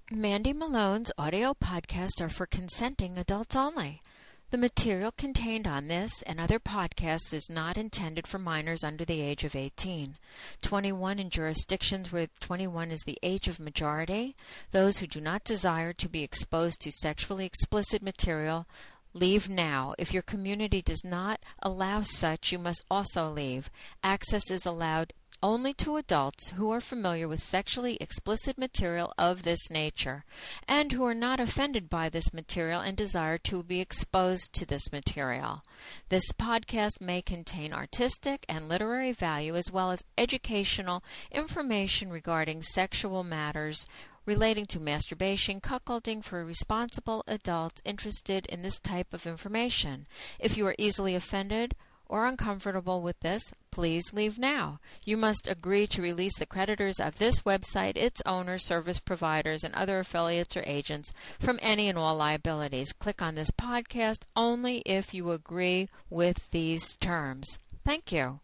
Mandy Malone's audio podcasts are for consenting adults only. The material contained on this and other podcasts is not intended for minors under the age of 18. 21 in jurisdictions where 21 is the age of majority. Those who do not desire to be exposed to sexually explicit material, leave now. If your community does not allow such, you must also leave. Access is allowed only to adults who are familiar with sexually explicit material of this nature and who are not offended by this material and desire to be exposed to this material. This podcast may contain artistic and literary value as well as educational information regarding sexual matters relating to masturbation, cuckolding for responsible adults interested in this type of information. If you are easily offended or uncomfortable with this, please leave now. You must agree to release the creditors of this website, its owners, service providers, and other affiliates or agents from any and all liabilities. Click on this podcast only if you agree with these terms. Thank you.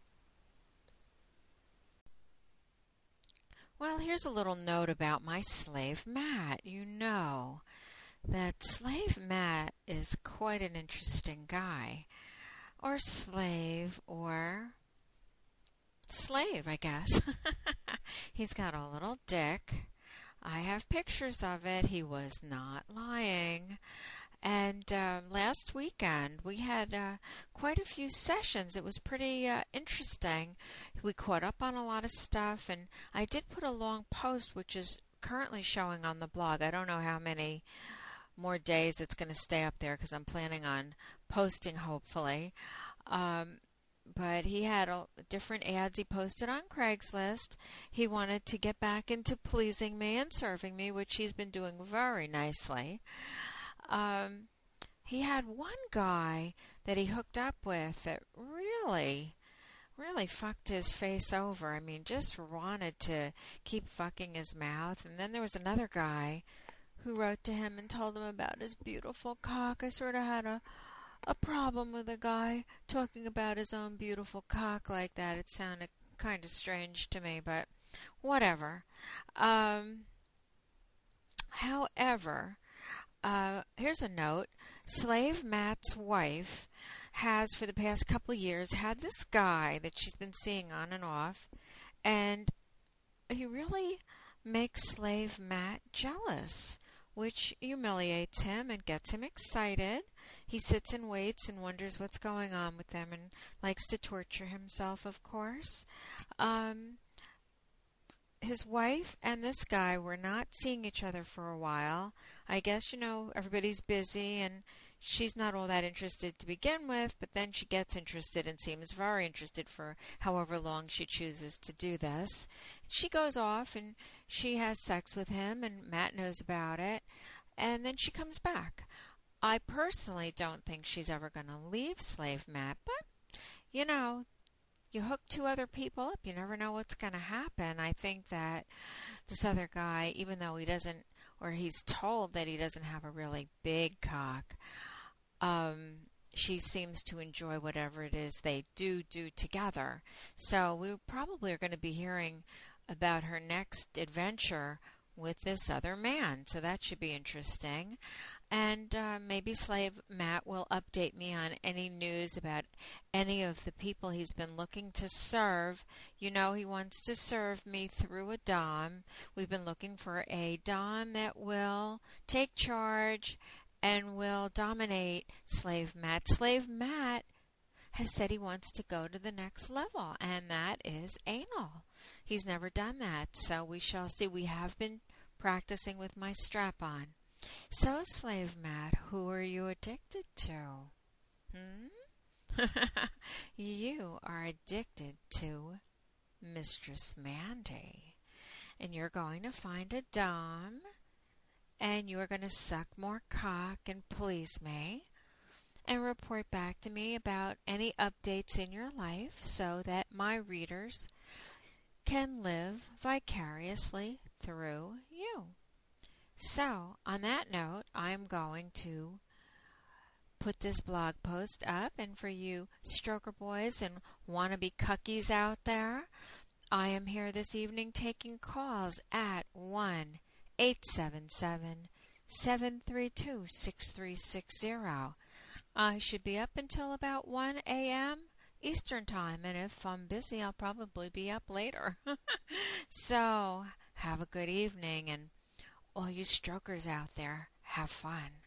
Well, here's a little note about my slave Matt. You know that slave Matt is quite an interesting guy. Or slave, I guess. He's got a little dick. I have pictures of it. He was not lying. And last weekend we had quite a few sessions. It was pretty interesting. We caught up on a lot of stuff, and I did put a long post, which is currently showing on the blog. I don't know how many more days it's going to stay up there because I'm planning on posting, hopefully. But he had different ads he posted on Craigslist. He wanted to get back into pleasing me and serving me, which he's been doing very nicely. He had one guy that he hooked up with that really fucked his face over. I mean, just wanted to keep fucking his mouth. And then there was another guy who wrote to him and told him about his beautiful cock. I sort of had a problem with a guy talking about his own beautiful cock like that. It sounded kind of strange to me, but whatever. However, here's a note. Slave Matt's wife has, for the past couple of years, had this guy that she's been seeing on and off, and he really makes Slave Matt jealous, which humiliates him and gets him excited. He sits and waits and wonders what's going on with them and likes to torture himself, of course. His wife and this guy were not seeing each other for a while. I guess, everybody's busy and she's not all that interested to begin with, but then she gets interested and seems very interested for however long she chooses to do this. She goes off and she has sex with him, and Matt knows about it, and then she comes back. I personally don't think she's ever going to leave Slave Matt, but, you hook two other people up, you never know what's going to happen. I think that this other guy, even though he doesn't, or he's told that he doesn't have a really big cock, she seems to enjoy whatever it is they do together. So we probably are going to be hearing about her next adventure with this other man. So that should be interesting. And maybe Slave Matt will update me on any news about any of the people he's been looking to serve. He wants to serve me through a dom. We've been looking for a dom that will take charge and will dominate Slave Matt. Slave Matt has said he wants to go to the next level, and that is anal. He's never done that, so we shall see. We have been practicing with my strap-on. So, Slave Matt, who are you addicted to? You are addicted to Mistress Mandy. And you're going to find a dom, and you're going to suck more cock and please me, and report back to me about any updates in your life so that my readers can live vicariously through you. So, on that note, I'm going to put this blog post up, and for you stroker boys and wannabe cuckies out there, I am here this evening taking calls at 877-732-6360. I should be up until about 1 a.m. Eastern Time, and if I'm busy, I'll probably be up later. So, have a good evening, and all you strokers out there, have fun.